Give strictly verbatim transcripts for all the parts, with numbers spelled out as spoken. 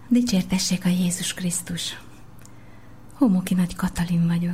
Dicsértessék a Jézus Krisztus! Homoki Nagy Katalin vagyok.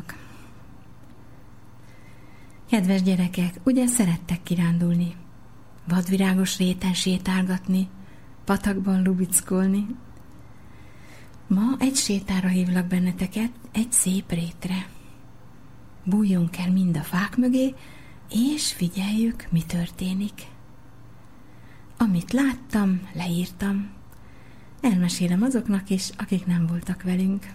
Kedves gyerekek, ugye szerettek kirándulni, vadvirágos réten sétálgatni, patakban lubickolni? Ma egy sétára hívlak benneteket, egy szép rétre. Bújjunk el mind a fák mögé, és figyeljük, mi történik. Amit láttam, leírtam. Elmesélem azoknak is, akik nem voltak velünk.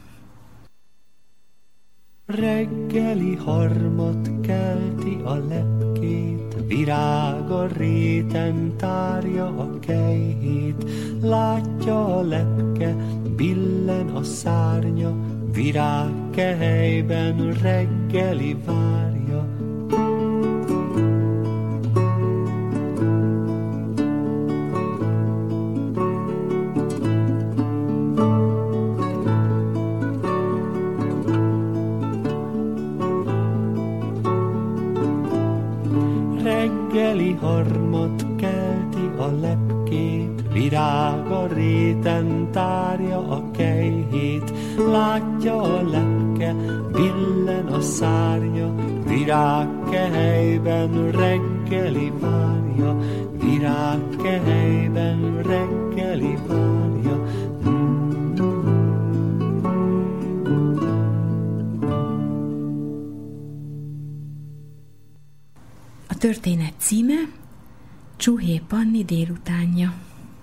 Reggeli harmat kelti a lepkét, virág a réten tárja a kejhét. Látja a lepke, billen a szárnya, virág kehelyben reggeli várja. Reggeli harmat kelti a lepkét, virág a réten tárja a kejhét. Látja a lepke, billen a szárnya, virág kehelyben reggeli várja, virág kehelyben reggeli várja. A történet címe Csuhé Panni délutánja.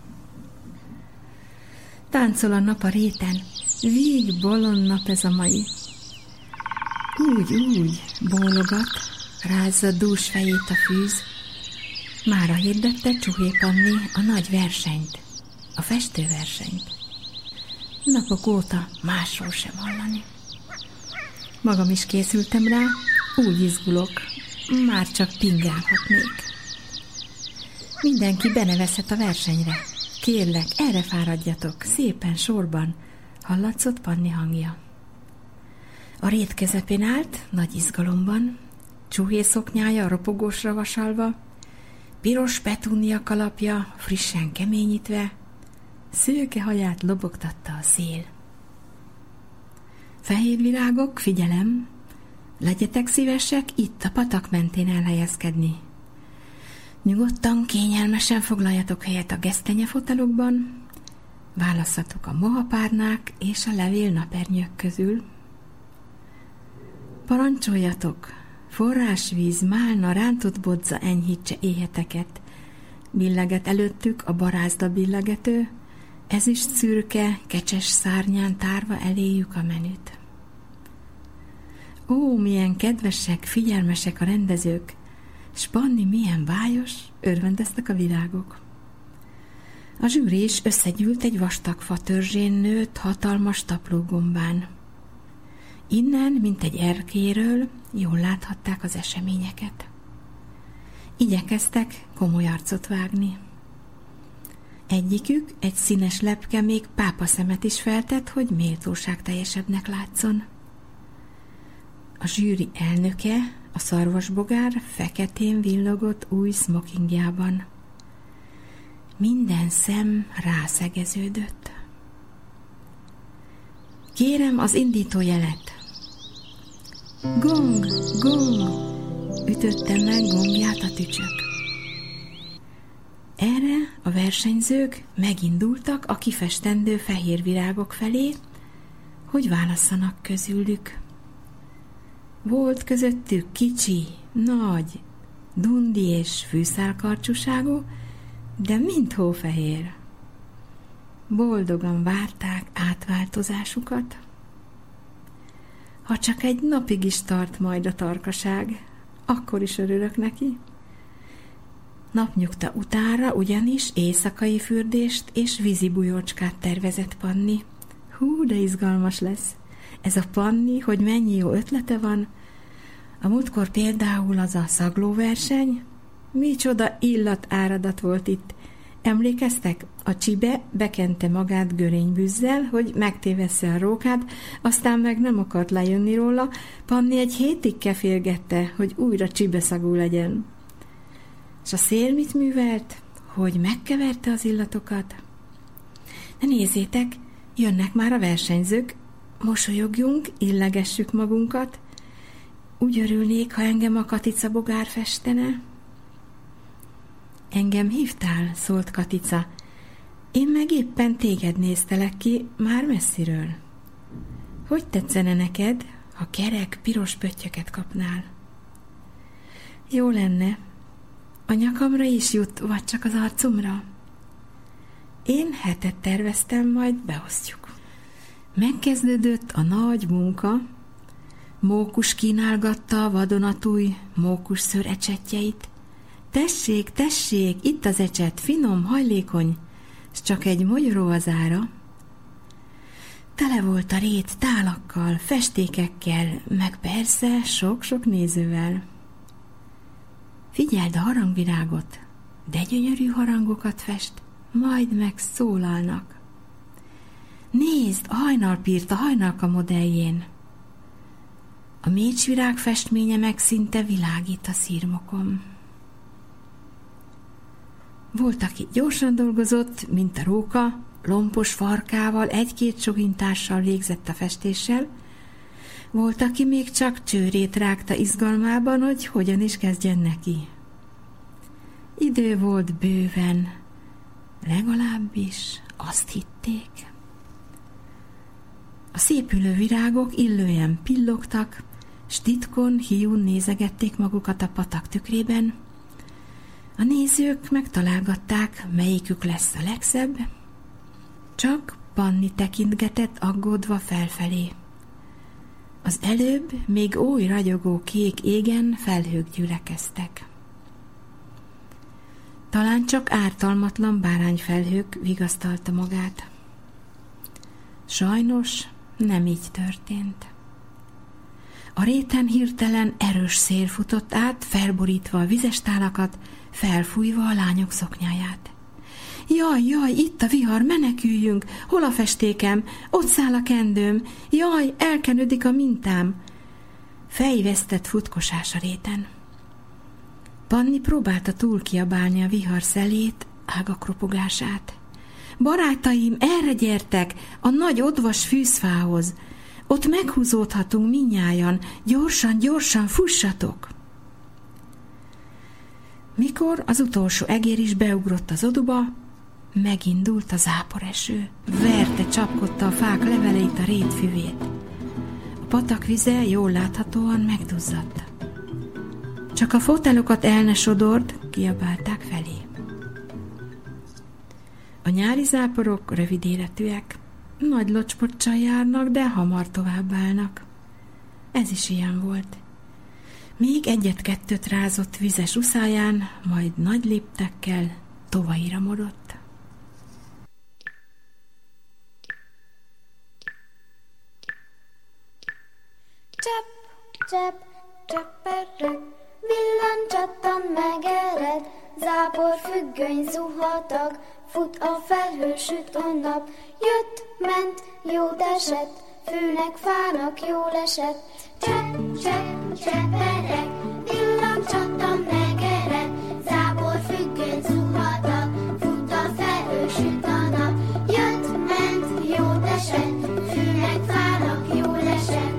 Táncol a nap a réten, vég bolond nap ez a mai. Úgy, úgy, bólogat, rázza dús fejét a fűz. Mára hirdette Csuhé Panni a nagy versenyt, a festőversenyt. Napok óta másról sem hallani. Magam is készültem rá, úgy izgulok, már csak pingálhatnék. Mindenki benevezhet a versenyre. Kérlek, erre fáradjatok, szépen sorban, hallatszott Panni hangja. A rét közepén állt, nagy izgalomban, csuhé szoknyája ropogósra vasalva, piros petúnia kalapja frissen keményítve, szőke haját lobogtatta a szél. Fehér virágok, figyelem! Legyetek szívesek itt a patak mentén elhelyezkedni. Nyugodtan, kényelmesen foglaljatok helyet a gesztenyefotelokban, válasszatok a mohapárnák és a levél napernyők közül. Parancsoljatok, forrásvíz, málna, rántott bodza enyhítse éheteket, billeget előttük a barázda billegető, ezüst szürke, kecses szárnyán tárva eléjük a menüt. Ó, milyen kedvesek, figyelmesek a rendezők, s Panni milyen bájos, örvendeztek a virágok. A zsűri is összegyűlt egy vastag fa törzsén nőtt hatalmas taplógombán. Innen, mint egy erkéről, jól láthatták az eseményeket. Igyekeztek komoly arcot vágni. Egyikük, egy színes lepke még pápaszemet is feltett, hogy méltóságteljesebbnek látszon. A zsűri elnöke, a szarvasbogár feketén villogott új smokingjában. Minden szem rászegeződött. Kérem az indítójelet. Gong, gong, ütötte meg gongját a tücsök. Erre a versenyzők megindultak a kifestendő fehér virágok felé, hogy válasszanak közülük. Volt közöttük kicsi, nagy, dundi és fűszálkarcsúságú, de mind hófehér. Boldogan várták átváltozásukat. Ha csak egy napig is tart majd a tarkaság, akkor is örülök neki. Napnyugta utánra ugyanis éjszakai fürdést és vízibújócskát tervezett Panni. Hú, de izgalmas lesz! Ez a Panni, hogy mennyi jó ötlete van. A múltkor például az a szaglóverseny. Micsoda illatáradat volt itt. Emlékeztek? A csibe bekente magát görénybűzzel, hogy megtévessze a rókát, aztán meg nem akart lejönni róla. Panni egy hétig kefélgette, hogy újra csibeszagú legyen. És a szél mit művelt? Hogy megkeverte az illatokat? De nézzétek, Jönnek már a versenyzők, mosolyogjunk, illegessük magunkat. Úgy örülnék, ha engem a Katica bogár festene. Engem hívtál, szólt Katica. Én meg éppen téged néztelek ki, már messziről. Hogy tetszene neked, ha kerek, piros pöttyöket kapnál? Jó lenne. A nyakamra is jut, vagy csak az arcomra? Én hetet terveztem, majd beosztjuk. Megkezdődött a nagy munka. Mókus kínálgatta a vadonatúj mókus szőr ecsetjeit. Tessék, tessék, itt az ecset, finom, hajlékony, s csak egy mogyoró az ára. Tele volt a rét tálakkal, festékekkel, meg persze sok-sok nézővel. Figyeld a harangvirágot, de gyönyörű harangokat fest, majd megszólalnak. Nézd, a hajnalpírt a hajnalka modelljén. A mécsvirág festménye meg szinte világít a szírmokon. Volt, aki gyorsan dolgozott, mint a róka, lompos farkával, egy-két sohintással végzett a festéssel. Volt, aki még csak csőrét rágta izgalmában, hogy hogyan is kezdjen neki. Idő volt bőven, legalábbis azt hitték. A szépülő virágok illően pillogtak, s titkon, hiún nézegették magukat a patak tükrében. A nézők megtalálgatták, melyikük lesz a legszebb, csak Panni tekintgetett aggódva felfelé. Az előbb még oly ragyogó kék égen felhők gyülekeztek. Talán csak ártalmatlan bárányfelhők vigasztalta magát. Sajnos nem így történt. A réten hirtelen erős szél futott át, felborítva a vizes tálakat, felfújva a lányok szoknyáját. Jaj, jaj, itt a vihar, meneküljünk! Hol a festékem? Ott száll a kendőm! Jaj, elkenődik a mintám! Fejvesztett futkosás a réten. Panni próbálta túl kiabálni a vihar szelét, ágak ropogását. Barátaim, erre gyertek, a nagy odvas fűzfához! Ott meghúzódhatunk mindnyájan, gyorsan, gyorsan fussatok! Mikor az utolsó egér is beugrott az oduba, megindult a záporeső, verte, csapkodta a fák leveleit, a rétfüvét. A patak vize jól láthatóan megduzzadt. Csak a fotelokat el ne sodord, kiabálták felé. A nyári záporok rövid életűek, nagy locspocsal járnak, de hamar továbbállnak. Ez is ilyen volt. Még egyet-kettőt rázott vizes uszáján, majd nagy léptekkel tovairamodott. Csepp, csepp, cseppereg, villancsattan megered, zápor függöny zuhatag, fut a felhő, süt a nap, jött, ment, jót esett, fűnek, fának jól esett. Csepp, csepp, cseppereg, villancsattan megered, zápor függöny zuhatag, fut a felhő, süt a nap, jött, ment, jót esett, fűnek, fának jól esett.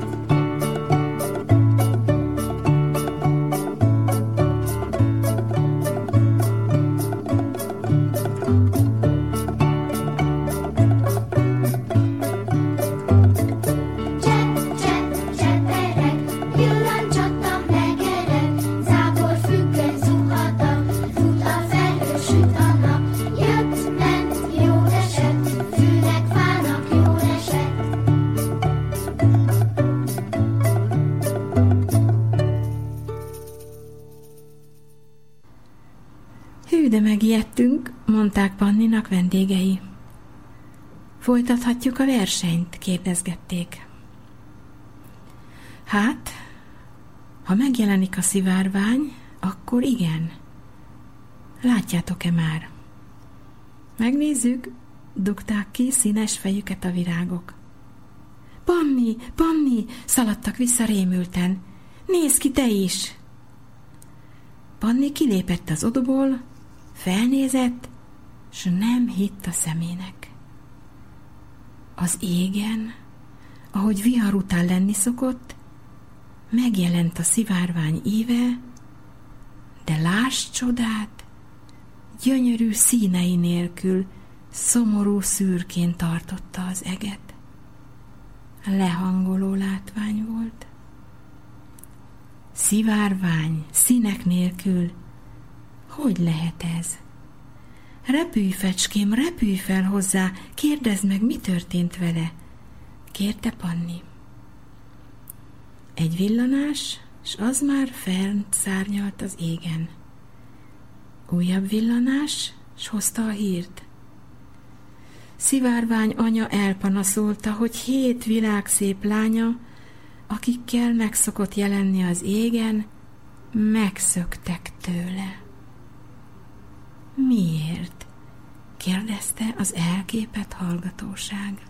De megijedtünk, mondták Panninak vendégei. Folytathatjuk a versenyt, kérdezgették. Hát, ha megjelenik a szivárvány, akkor igen. Látjátok-e már? Megnézzük, dugták ki színes fejüket a virágok. Panni, Panni, szaladtak vissza rémülten. Nézd ki te is! Panni kilépett az oduból, felnézett, s nem hitt a szemének. Az égen, ahogy vihar után lenni szokott, megjelent a szivárvány íve, de láss csodát, gyönyörű színei nélkül szomorú szürkén tartotta az eget. Lehangoló látvány volt. Szivárvány, színek nélkül, hogy lehet ez? Repülj, fecském, repülj fel hozzá, kérdezd meg, mi történt vele, kérte Panni. Egy villanás, s az már fent szárnyalt az égen. Újabb villanás, s hozta a hírt. Szivárvány anya elpanaszolta, hogy hét világszép lánya, akikkel megszokott jelenni az égen, megszöktek tőle. Miért? kérdezte az elképett hallgatóság.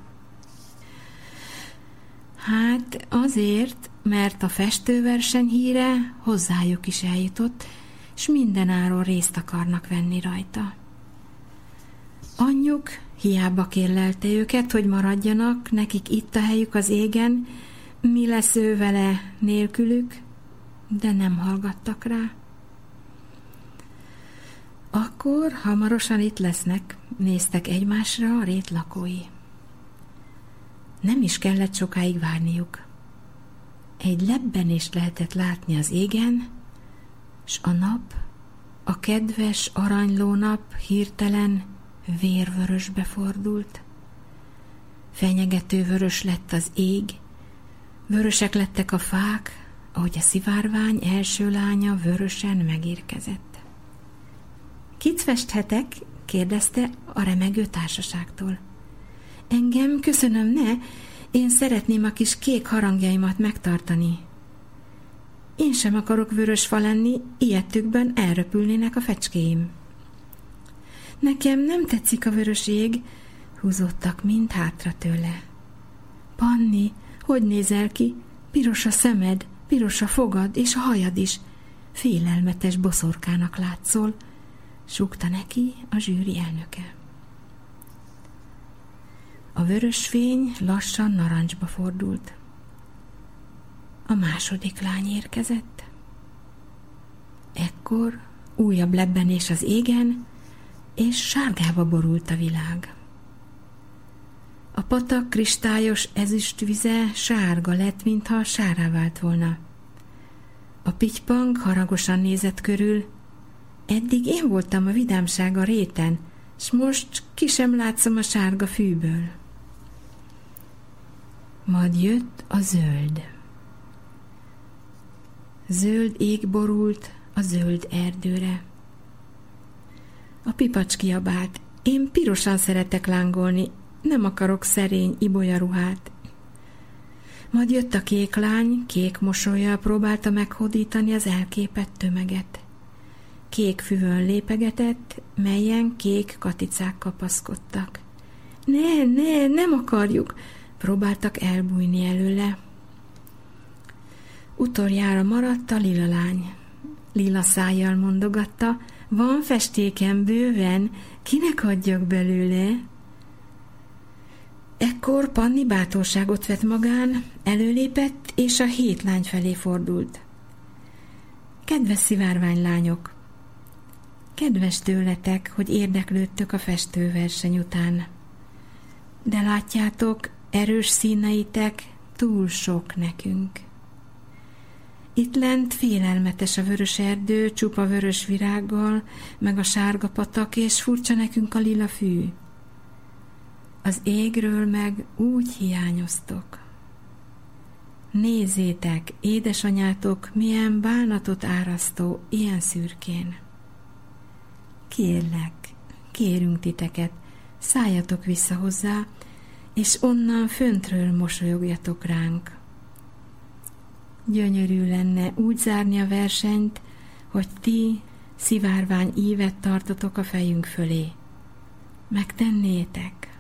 Hát azért, mert a festőverseny híre hozzájuk is eljutott, s mindenáron részt akarnak venni rajta. Anyjuk hiába kérlelte őket, hogy maradjanak, nekik itt a helyük az égen, mi lesz ő vele nélkülük, de nem hallgattak rá. Akkor hamarosan itt lesznek, néztek egymásra a rét lakói. Nem is kellett sokáig várniuk. Egy lebbenést lehetett látni az égen, s a nap, a kedves aranyló nap hirtelen vérvörösbe fordult. Fenyegető vörös lett az ég, vörösek lettek a fák, ahogy a szivárvány első lánya vörösen megérkezett. Kit festhetek? kérdezte a remegő társaságtól. Engem, köszönöm, ne, én szeretném a kis kék harangjaimat megtartani. Én sem akarok vörös fa lenni, ilyettükben elröpülnének a fecskéim. Nekem nem tetszik a vörös ég, húzódtak mind hátra tőle. Panni, hogy nézel ki? Piros a szemed, piros a fogad, és a hajad is. Félelmetes boszorkának látszol, súgta neki a zsűri elnöke. A vörös fény lassan narancsba fordult. A második lány érkezett. Ekkor újabb lebbenés az égen, és sárgába borult a világ. A patak kristályos ezüstvize sárga lett, mintha sárrá vált volna. A pitypang haragosan nézett körül. Eddig én voltam a vidámság a réten, s most ki sem látszom a sárga fűből. Majd jött a zöld. Zöld ég borult a zöld erdőre. A pipacs kiabált, én pirosan szeretek lángolni, nem akarok szerény ibolyaruhát. Majd jött a kék lány, kék mosollyal próbálta meghódítani az elképett tömeget. Kék füvön lépegetett, melyen kék katicák kapaszkodtak. Ne, ne, nem akarjuk! Próbáltak elbújni előle. Utoljára maradt a lila lány. Lila szájjal mondogatta, van festéken bőven, kinek adjak belőle? Ekkor Panni bátorságot vett magán, előlépett, és a hét lány felé fordult. Kedves szivárványlányok! Kedves tőletek, hogy érdeklődtök a festőverseny után. De látjátok, erős színeitek túl sok nekünk. Itt lent félelmetes a vörös erdő, csupa vörös virággal, meg a sárga patak, és furcsa nekünk a lila fű. Az égről meg úgy hiányoztok. Nézzétek, édesanyátok, milyen bánatot árasztó, ilyen szürkén. Kérlek, kérünk titeket, szálljatok vissza hozzá, és onnan föntről mosolyogjatok ránk. Gyönyörű lenne úgy zárni a versenyt, hogy ti szivárvány ívet tartotok a fejünk fölé. Megtennétek?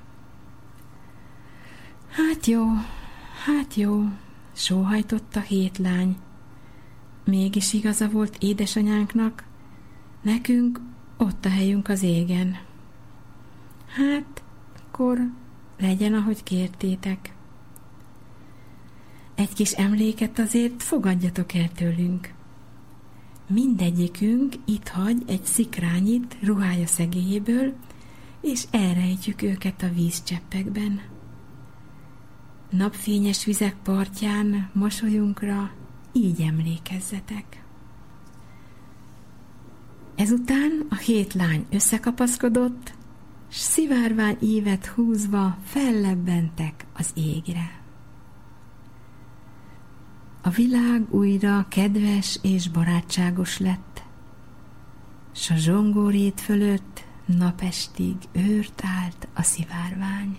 Hát jó, hát jó, sóhajtott a hét lány. Mégis igaza volt édesanyánknak, nekünk ott a helyünk az égen. Hát, akkor legyen, ahogy kértétek. Egy kis emléket azért fogadjatok el tőlünk. Mindegyikünk itt hagy egy szikrányit ruhája szegélyéből, és elrejtjük őket a vízcseppekben. Napfényes vizek partján mosolyunkra így emlékezzetek. Ezután a hét lány összekapaszkodott, s szivárvány ívet húzva fellebbentek az égre. A világ újra kedves és barátságos lett, s a zsongórét fölött napestig őrt állt a szivárvány.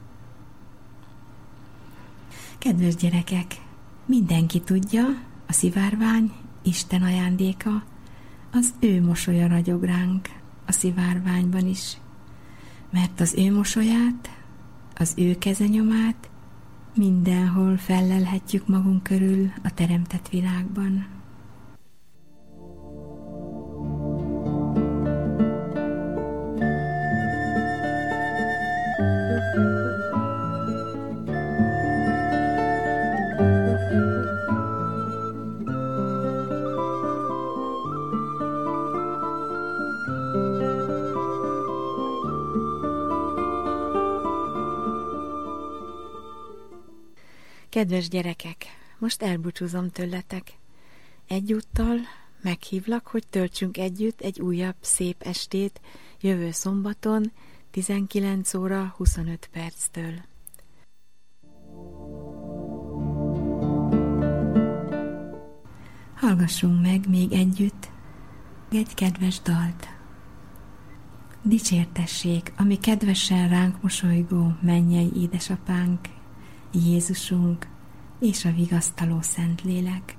Kedves gyerekek, mindenki tudja, a szivárvány Isten ajándéka, az ő mosolya ragyog ránk a szivárványban is, mert az ő mosolyát, az ő kezenyomát mindenhol fellelhetjük magunk körül a teremtett világban. Kedves gyerekek, most elbúcsúzom tőletek. Egyúttal meghívlak, hogy töltsünk együtt egy újabb szép estét jövő szombaton tizenkilenc óra huszonöt perctől. Hallgassunk meg még együtt egy kedves dalt. Dicsértessék, ami kedvesen ránk mosolygó mennyei édesapánk, Jézusunk és a vigasztaló Szentlélek.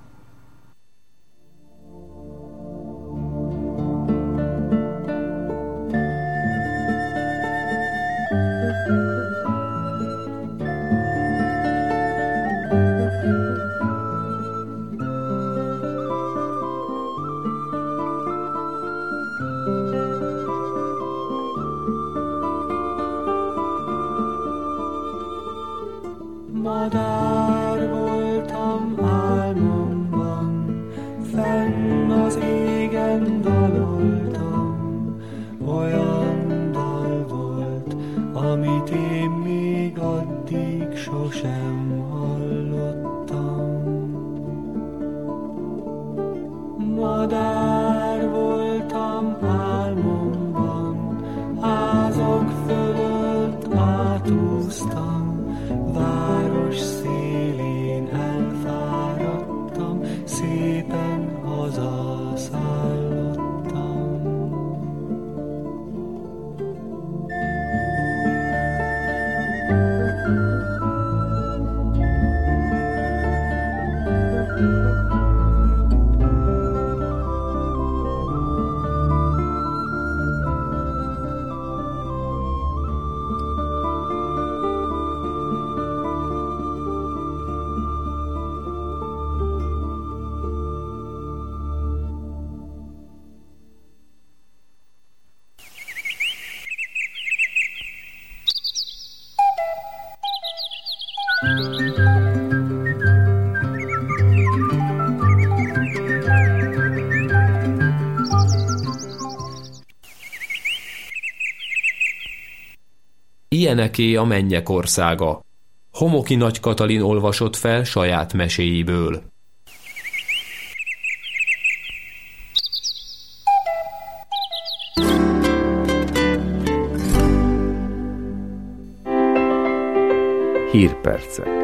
Madár voltam álmomban, fenn az égen daloltam, olyan dal volt, amit én még addig sosem hallottam. Madár voltam álmomban, házak fölött átúztam, város szélén elfáradtam, szépen hazaszállottam. Ilyeneké a mennyek országa. Homoki Nagy Katalin olvasott fel saját meséiből. Hírpercek.